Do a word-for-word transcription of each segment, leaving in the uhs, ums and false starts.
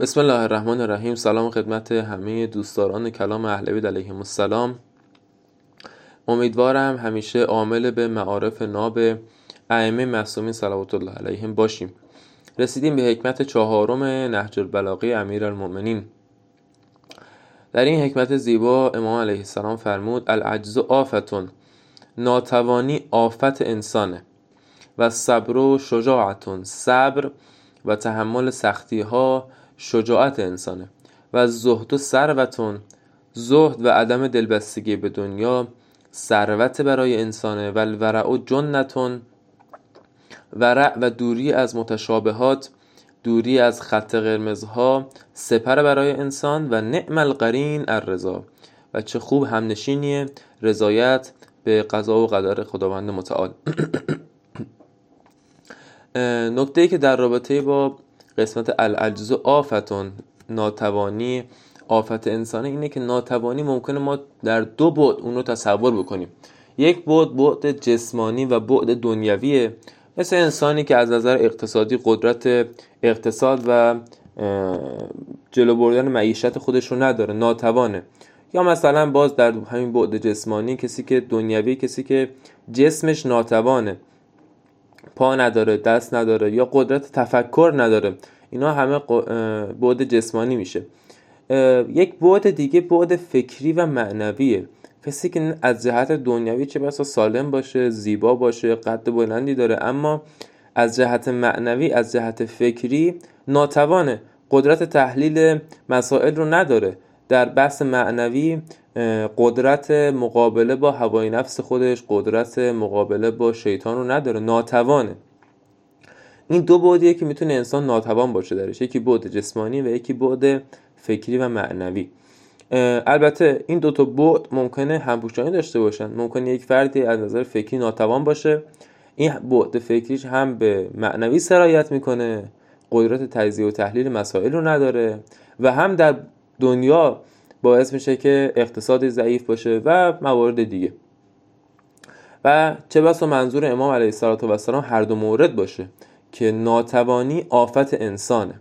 بسم الله الرحمن الرحیم. سلام خدمت همه دوستداران کلام اهل بیت علیهم السلام. امیدوارم همیشه عامل به معارف ناب ائمه معصومین صلوات الله علیهم باشیم. رسیدیم به حکمت چهارم نهج البلاغه امیرالمؤمنین. در این حکمت زیبا امام علیه السلام فرمود العجز آفتون، ناتوانی آفت انسانه، و صبر و شجاعتون، صبر و تحمل سختی ها شجاعت انسانه، و زهد و ثروتون، زهد و عدم دلبستگی به دنیا ثروت برای انسانه، و الورع و جنتون، ورع و دوری از متشابهات، دوری از خط قرمزها سپر برای انسان، و نعم القرین الرضا، و چه خوب همنشینیه رضایت به قضا و قدر خداوند متعال. نکته‌ای که در رابطه با قسمت العجز آفتون، ناتوانی آفت انسانه، اینه که ناتوانی ممکنه ما در دو بعد اون رو تصور بکنیم. یک بعد بعد جسمانی و بعد دنیویه، مثل انسانی که از نظر اقتصادی قدرت اقتصاد و جلو بردن معیشت خودش رو نداره، ناتوانه. یا مثلا باز در همین بعد جسمانی کسی که دنیوی، کسی که جسمش ناتوانه، پا نداره، دست نداره، یا قدرت تفکر نداره، اینا همه بعد جسمانی میشه. یک بعد دیگه بعد فکری و معنویه. کسی که از جهت دنیوی چه بسا سالم باشه، زیبا باشه، قد بلندی داره، اما از جهت معنوی، از جهت فکری ناتوانه، قدرت تحلیل مسائل رو نداره، در بحث معنوی قدرت مقابله با هوای نفس خودش، قدرت مقابله با شیطان رو نداره، ناتوانه. این دو بعدیه که میتونه انسان ناتوان باشه درش، یکی بعد جسمانی و یکی بعد فکری و معنوی. البته این دو تا بعد ممکنه همپوشانی داشته باشن. ممکنه یک فردی از نظر فکری ناتوان باشه، این بعد فکریش هم به معنوی سرایت میکنه، قدرت تجزیه و تحلیل مسائل رو نداره، و هم در دنیا باعث میشه که اقتصادی ضعیف باشه و موارد دیگه. و چه بسا منظور امام علیه السلام هر دو مورد باشه که ناتوانی آفت انسانه.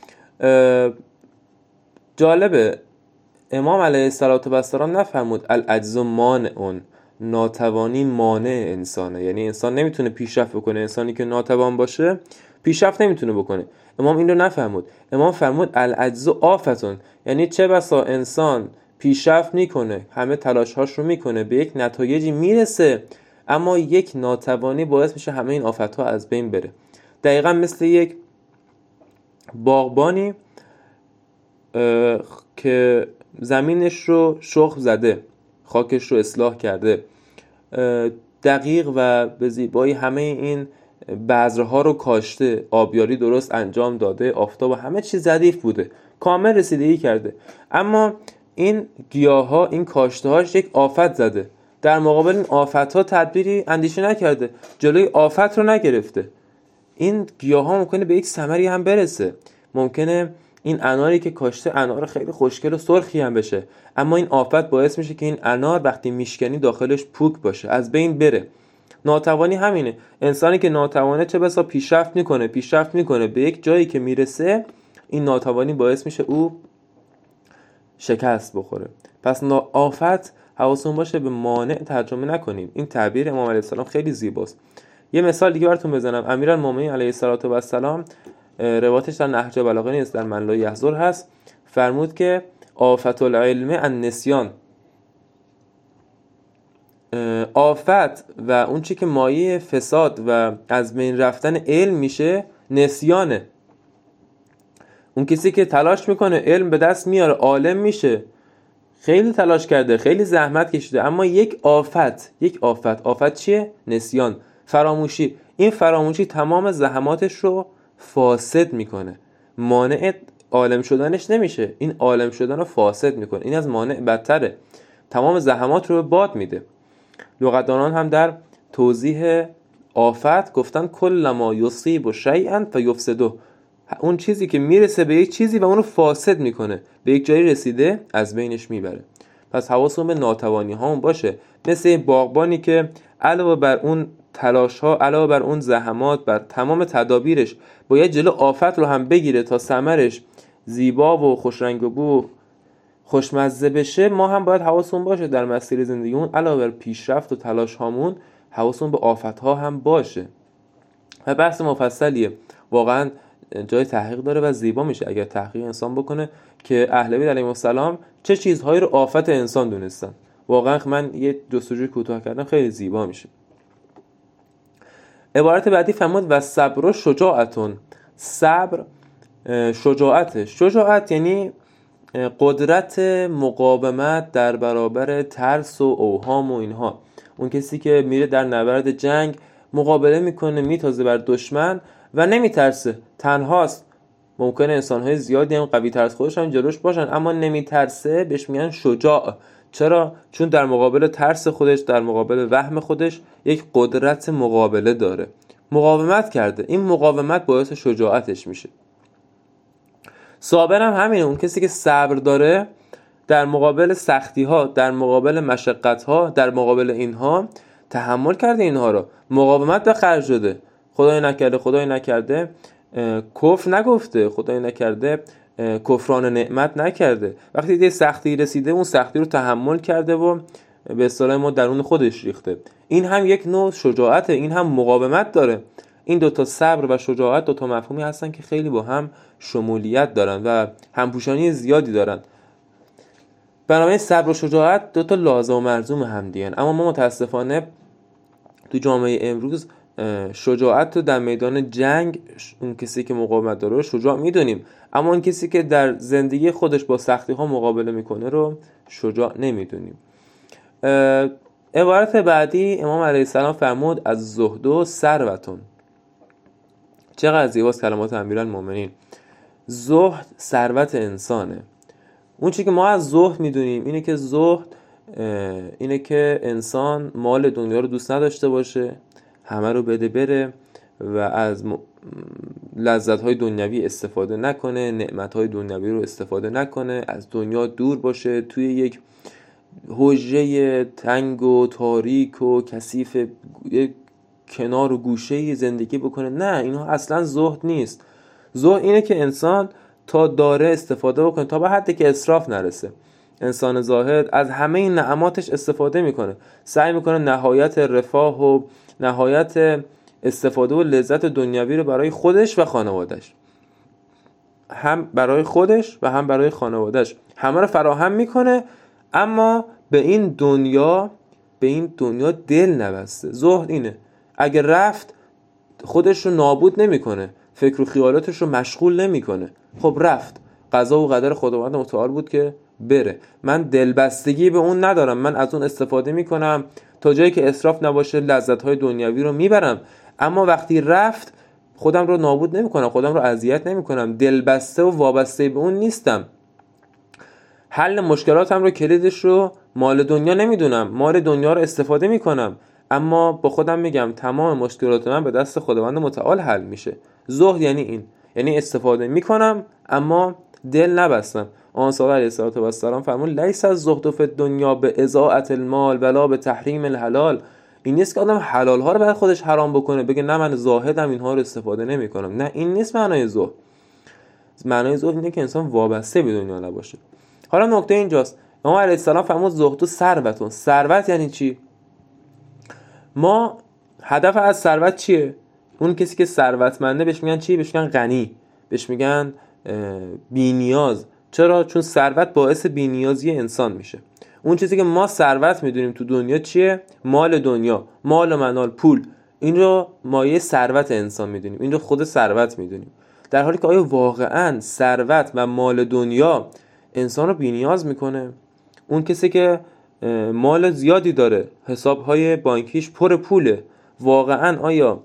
جالبه امام علیه السلام نفرمود العجز مانع، ناتوانی مانع انسانه، یعنی انسان نمیتونه پیشرفت بکنه. انسانی که ناتوان باشه پیشرفت نمیتونه بکنه. امام این رو نفرمود. امام فرمود العجز آفتون، یعنی چه بسا انسان پیشرفت میکنه، همه تلاشهاش رو میکنه، به یک نتایجی میرسه، اما یک ناتوانی باعث میشه همه این آفتها از بین بره. دقیقا مثل یک باغبانی که زمینش رو شخم زده، خاکش رو اصلاح کرده، دقیق و به زیبایی همه این بذرها رو کاشته، آبیاری درست انجام داده، آفتاب و همه چیز ظریف بوده، کامل رسیدگی کرده، اما این گیاها، این کاشتهاش یک آفت زده. در مقابل این آفتها تدبیری اندیشه نکرده، جلوی آفت رو نگرفته. این گیاها ممکنه به یک ثمری هم برسه، ممکنه این اناری که کاشته انار خیلی خوشگل و سرخی هم بشه، اما این آفت باعث میشه که این انار وقتی میشکنی داخلش پوک باشه، از بین بره. ناتوانی همینه. انسانی که ناتوانه چه بسا پیشرفت میکنه پیشرفت میکنه به یک جایی که میرسه، این ناتوانی باعث میشه او شکست بخوره. پس آفت حواسون باشه به مانع ترجمه نکنیم. این تعبیر امام علیه السلام خیلی زیباست. یه مثال دیگه براتون بزنم. امیرالمومنین علیه السلام روایتش در نهج البلاغه نیست، در من لا یحضر هست، فرمود که آفت العلم النسیان، آفت و اون چی که مایه فساد و از بین رفتن علم میشه نسیانه. اون کسی که تلاش میکنه علم به دست میاره، عالم میشه، خیلی تلاش کرده، خیلی زحمت کشیده، اما یک آفت یک آفت آفت چیه؟ نسیان، فراموشی. این فراموشی تمام زحماتش رو فاسد میکنه، مانع عالم شدنش نمیشه، این عالم شدن رو فاسد میکنه. این از مانع بدتره، تمام زحمات رو به باد میده. لغتدانان هم در توضیح آفت گفتن کل ما یصیب شیئا فیفسده، اون چیزی که میرسه به یک چیزی و اون رو فاسد میکنه، به یک جایی رسیده از بینش میبره. پس حواسمون به ناتوانی هامون باشه، مثل این باغبانی که علاوه بر اون تلاش ها، علاوه بر اون زحمات، بر تمام تدابیرش باید جلو آفت رو هم بگیره تا ثمرش زیبا و خوشرنگ و بو خوشمزه بشه، ما هم باید حواسمون باشه در مسیر زندگیمون علاوه بر پیشرفت و تلاش هامون حواسمون به آفت ها هم باشه. و بحث مفصلیه، واقعا جای تحقیق داره و زیبا میشه اگر تحقیق انسان بکنه که اهل بیت علیهم السلام چه چیزهایی رو آفت انسان دونستن. واقعا من یه جستجوی کوتاه کردم، خیلی زیبا میشه. عبارت بعدی فرمود و صبر و شجاعتون. صبر شجاعت. شجاعت یعنی قدرت مقاومت در برابر ترس و اوهام و اینها. اون کسی که میره در نبرد جنگ مقابله میکنه، میتازه بر دشمن و نمیترسه، تنهاست. ممکنه انسانهای زیادی هم قوی تر از خودش هم جلوش باشن اما نمیترسه، بهش میگن شجاع. چرا؟ چون در مقابل ترس خودش، در مقابل وهم خودش یک قدرت مقابله داره، مقاومت کرده. این مقاومت باعث شجاعتش میشه. صابر هم همینه، اون کسی که صبر داره در مقابل سختی ها، در مقابل مشقت ها، در مقابل اینها تحمل کرده، اینها رو مقاومت به خرج داده. خدای نکرده خدای نکرده کفر نگفته، خدای نکرده کفران نعمت نکرده. وقتی یه سختی رسیده اون سختی رو تحمل کرده و به اصطلاح ما درون خودش ریخته. این هم یک نوع شجاعته، این هم مقاومت داره. این دوتا صبر و شجاعت دوتا مفهومی هستن که خیلی با هم شمولیت دارن و همپوشانی زیادی دارن. بنابراین صبر و شجاعت دوتا لازم و ملزوم هم دیگن. اما ما متاسفانه تو جامعه امروز شجاعت رو در میدان جنگ اون کسی که مقاومت داره رو شجاع میدونیم، اما اون کسی که در زندگی خودش با سختی ها مقابله میکنه رو شجاع نمیدونیم. عبارت بعدی امام علیه السلام فرمود از زهد و ثروتون. چقدر زیباست کلمات امیرالمومنین. زهد ثروت انسانه. اون چیزی که ما از زهد میدونیم اینه که زهد اینه که انسان مال دنیا رو دوست نداشته باشه، همه رو بده بره و از لذت‌های دنیوی استفاده نکنه، نعمت‌های دنیوی رو استفاده نکنه، از دنیا دور باشه، توی یک حجره تنگ و تاریک و کثیف یک کنار و گوشه زندگی بکنه. نه، اینها اصلا زهد نیست. زهد اینه که انسان تا داره استفاده بکنه، تا به حدی که اسراف نرسه. انسان زاهد از همه این نعماتش استفاده میکنه، سعی میکنه نهایت رفاه و نهایت استفاده و لذت دنیوی رو برای خودش و خانوادهش، هم برای خودش و هم برای خانوادهش همه رو فراهم میکنه، اما به این دنیا به این دنیا دل نبسته. زهد اینه، اگه رفت خودش رو نابود نمیکنه، فکر و خیالاتش رو مشغول نمیکنه. خب رفت، قضا و قدر خداوند متعال بود که بره. من دلبستگی به اون ندارم، من از اون استفاده میکنم تا جایی که اسراف نباشه، لذت‌های دنیوی رو میبرم، اما وقتی رفت خودم رو نابود نمیکنم، خودم رو اذیت نمیکنم، دلبسته و وابسته به اون نیستم. حل مشکلاتم رو، کلیدش رو مال دنیا نمیدونم، مال دنیا رو استفاده میکنم، اما با خودم میگم تمام مشکلات من به دست خداوند متعال حل میشه. زهد یعنی این، یعنی استفاده میکنم اما دل نبستم. آن صلی الله علیه و سلم فرمود لیس الزهد فی الدنیا به اضاعة المال ولا به تحریم الحلال. این نیست که آدم حلال ها رو برای خودش حرام بکنه، بگه نه من زاهدم اینها رو استفاده نمیکنم. نه، این نیست معنای زهد. معنای زهد اینه که انسان وابسته به دنیا نباشه. حالا نکته اینجاست، امام علیه السلام فرمود زهد و ثروتون. ثروت یعنی چی؟ ما هدف از ثروت چیه؟ اون کسی که ثروتمنده بهش میگن چی؟ بهش میگن غنی، بهش میگن بی‌نیاز. چرا؟ چون ثروت باعث بی‌نیازی انسان میشه. اون چیزی که ما ثروت میدونیم تو دنیا چیه؟ مال دنیا، مال و منال، پول. این رو مایه ثروت انسان میدونیم، این رو خود ثروت میدونیم، در حالی که آیا واقعا ثروت و مال دنیا انسان رو بی‌نیاز میکنه؟ اون کسی که مال زیادی داره، حسابهای بانکیش پر پوله، واقعا آیا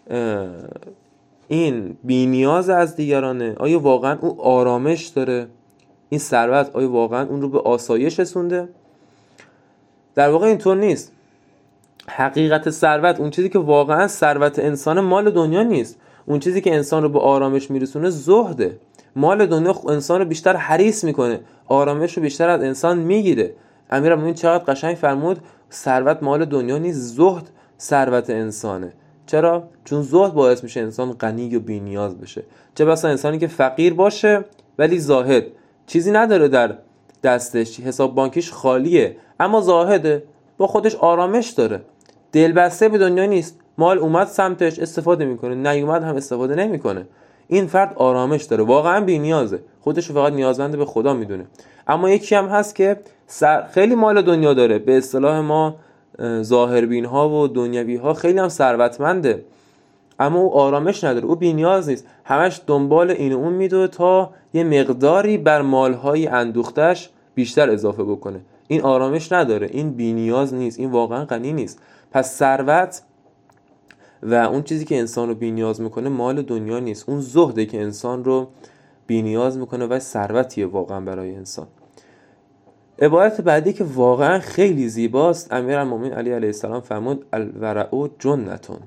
این بی‌نیاز از دیگرانه؟ آیا واقعا او آرامش داره؟ این ثروت آیا واقعا اون رو به آسایش رسونده؟ در واقع اینطور نیست. حقیقت ثروت، اون چیزی که واقعا ثروت انسان، مال دنیا نیست. اون چیزی که انسان رو به آرامش میرسونه زهده. مال دنیا انسان رو بیشتر حریص میکنه، آرامش رو بیشتر از انسان میگیره. امیرالمومنین چقدر قشنگ فرمود ثروت مال دنیا نیست، زهد ثروت انسانه. چرا؟ چون زهد باعث میشه انسان غنی و بی‌نیاز بشه. چه بسا انسانی که فقیر باشه ولی زاهد چیزی نداره در دستش، حساب بانکیش خالیه، اما زاهده، با خودش آرامش داره، دلبسته به دنیا نیست، مال اومد سمتش استفاده میکنه، نیومد هم استفاده نمیکنه. این فرد آرامش داره، واقعا بی نیازه، خودش فقط نیازمند به خدا میدونه. اما یکی هم هست که خیلی مال دنیا داره، به اصطلاح ما ظاهربین ها و دنیوی ها، خیلی هم ثروتمنده، اما او آرامش نداره، او بی نیاز نیست، همش دنبال این و اون میدوه تا یه مقداری بر مالهای اندوختش بیشتر اضافه بکنه. این آرامش نداره، این بی نیاز نیست، این واقعا غنی نیست. پس ثروت و اون چیزی که انسان رو بی نیاز میکنه مال دنیا نیست، اون زهده که انسان رو بی نیاز میکنه و ثروتیه واقعا برای انسان. عبارت بعدی که واقعا خیلی زیباست، امیرالمومنین علی علیه السلام فرمود الورع جنتون.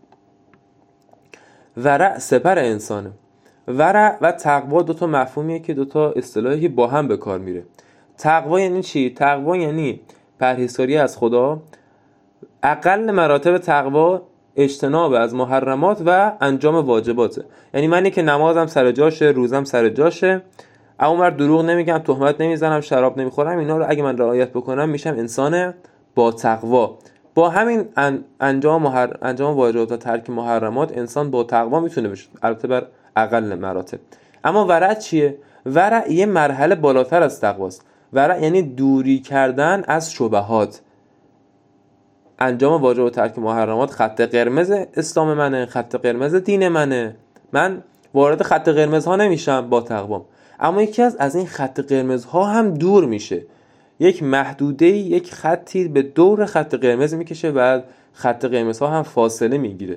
ورع سپر انسانه. ورع و تقوا دوتا مفهومیه که دوتا اصطلاحی با هم به کار میره. تقوا یعنی چی؟ تقوا یعنی پرهیزکاری از خدا. اقل مراتب تقوا اجتناب از محرمات و انجام واجباته. یعنی منی که نمازم سر جاشه، روزم سر جاشه، اما من دروغ نمیگم، تهمت نمیزنم، شراب نمیخورم، اینا رو اگه من رعایت بکنم میشم انسان با تقوا. با همین انجام محر... انجام واجبات و ترک محرمات انسان با تقوا میتونه بشه، البته بر اقل مراتب. اما ورع چیه؟ ورع یه مرحله بالاتر از تقواست. ورع یعنی دوری کردن از شبهات. انجام واجب و ترک محرمات خط قرمز اسلام منه، خط قرمز دین منه، من وارد خط قرمز ها نمیشم با تقوام. اما یکی از از این خط قرمز ها هم دور میشه، یک محدوده، یک خطی به دور خط قرمز میکشه و خط قرمز ها هم فاصله میگیره.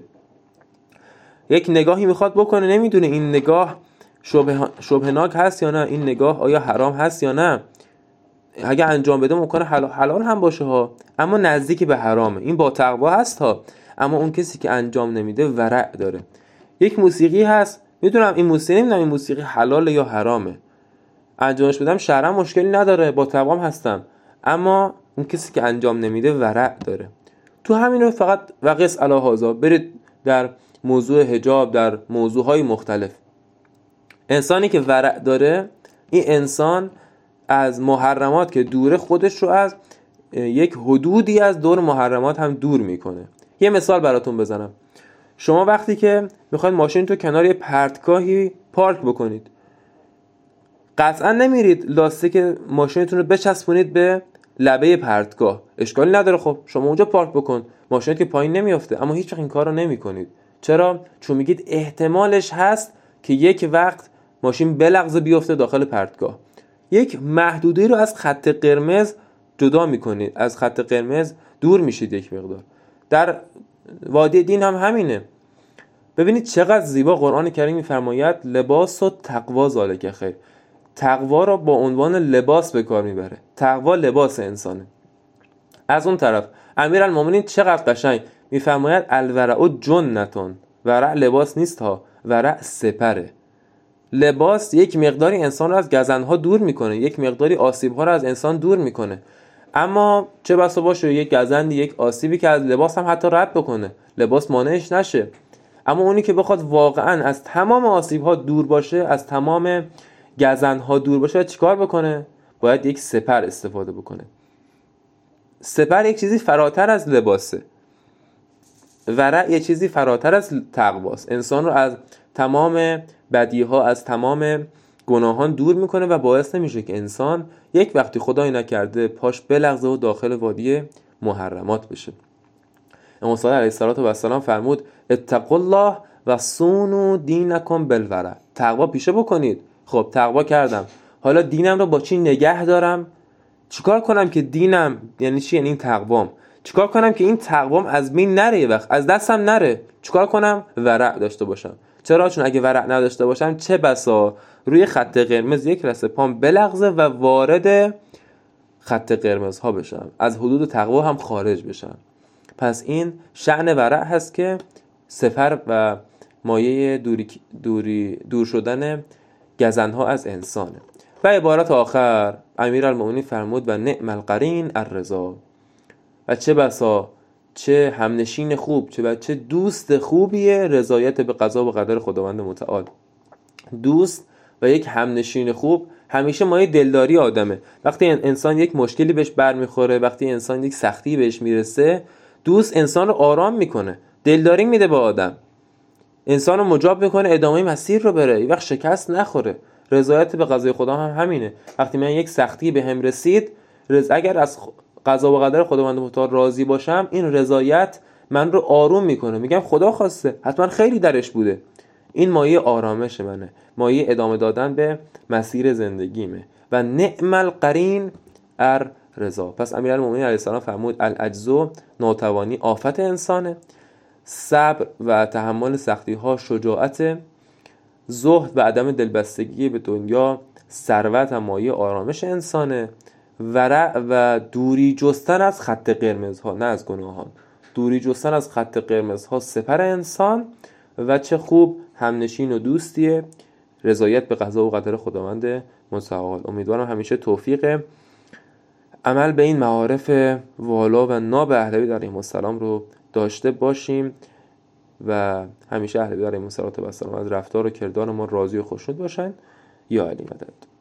یک نگاهی میخواد بکنه، نمیدونه این نگاه شبه شبهناک هست یا نه، این نگاه آیا حرام هست یا نه. اگه انجام بده ممکنه حلال, حلال هم باشه ها، اما نزدیک به حرامه. این با تقوا هست ها. اما اون کسی که انجام نمیده ورع داره. یک موسیقی هست، میدونم این موسیقی، نمیدونم این موسیقی حلاله یا حرامه، انجامش بدم شرعا مشکلی نداره، با تقوام هستم، اما اون کسی که انجام نمیده ورع داره. تو همین رو فقط وقیس علی هذا برید در موضوع حجاب، در موضوعهای مختلف. انسانی که ورع داره، این انسان از محرمات که دوره خودش رو از یک حدودی از دور محرمات هم دور میکنه. یه مثال براتون بزنم. شما وقتی که میخواید ماشین تو کنار یه پرتگاهی پارک بکنید، قطعا نمیرید لاستیک ماشینتون رو بچسبونید به لبه پرتگاه، اشکالی نداره، خب شما اونجا پارک بکن، ماشینت که پایین نمیافته. اما هیچ وقت این کار رو نمی کنید. چرا؟ چون میگید احتمالش هست که یک وقت ماشین بلغزه بیفته داخل پرتگاه. یک محدوده رو از خط قرمز جدا میکنید، از خط قرمز دور میشید یک مقدار. در وادی دین هم همینه. ببینید چقدر زیبا قرآن کریم میفرماید لباس و تقوا ذالک خیر. تقوا را با عنوان لباس به کار میبره. تقوا لباس انسانه. از اون طرف امیرالمومنین چقدر قشنگ میفرماید الورع جنتون. ورع لباس نیست ها، ورع سپره. لباس یک مقداری انسان رو از گزندها دور میکنه، یک مقداری آسیب‌ها رو از انسان دور میکنه. اما چه بسا باشه یک گزندی، یک آسیبی که از لباس هم حتی رد بکنه، لباس مانعش نشه. اما اونی که بخواد واقعا از تمام آسیب‌ها دور باشه، از تمام گزندها دور باشه، چیکار بکنه؟ باید یک سپر استفاده بکنه. سپر یک چیزی فراتر از لباسه. ورع یک چیزی فراتر از تقواست. انسان رو از تمام بدیها، از تمام گناهان دور میکنه و باعث نمیشه که انسان یک وقتی خدای نکرده پاش بلغزه و داخل وادی محرمات بشه. امام صادق علیه السلام فرمود اتقوا الله و صونوا دینکم بالورع. تقوا پیشه بکنید. خب تقوا کردم، حالا دینم رو با چی نگه دارم؟ چیکار کنم که دینم، یعنی چی؟ یعنی این تقوام. چیکار کنم که این تقوام از بین نره، یه وقت از دستم نره؟ چیکار کنم؟ ورع داشته باشم. چرا؟ چون اگه ورع نداشته باشم چه بسا روی خط قرمز یک لحظه پام بلغزه و وارد خط قرمز ها بشم، از حدود تقوا هم خارج بشم. پس این شأن ورع هست که سپر و مایه دوری, دوری دور شدن گزندها از انسانه. و عبارت آخر امیرالمومنین فرمود و نعم القرین الرضا. و چه بسا چه همنشین خوب، چه و چه دوست خوبیه رضایت به قضا و قدر خداوند متعال. دوست و یک همنشین خوب همیشه مایه دلداری آدمه. وقتی انسان یک مشکلی بهش برمیخوره، وقتی انسان یک سختی بهش میرسه، دوست انسان رو آرام میکنه، دلداری میده به آدم، انسان رو مجاب میکنه ادامه مسیر رو بره، این وقت شکست نخوره. رضایت به قضای خدا هم همینه. وقتی من یک سختی به هم رسید، رض... اگر از قضا و قدر خداوند متعال راضی باشم، این رضایت من رو آروم میکنه، میگم خدا خواسته، حتما خیلی درش بوده. این مایه آرامش منه، مایه ادامه دادن به مسیر زندگیمه. و نعم القرین ار رضا. پس امیرالمومنین علیه السلام فرمود العجز ناتوانی آفت انسانه، صبر و تحمل سختی ها شجاعت، زهد و عدم دلبستگی به دنیا ثروت و مایه آرامش انسانه، ورع و دوری جستن از خط قرمز ها، نه از گناهان، دوری جستن از خط قرمز ها سپر انسان. و چه خوب همنشین و دوستیه، رضایت به قضا و قدر خداوند متعال. امیدوارم همیشه توفیق عمل به این معارف والا و ناب اهل بیت علیهم السلام رو داشته باشیم و همیشه اهل بیت علیهم السلام از رفتار و کردار ما راضی و خوشنود باشن. یا علی مدد.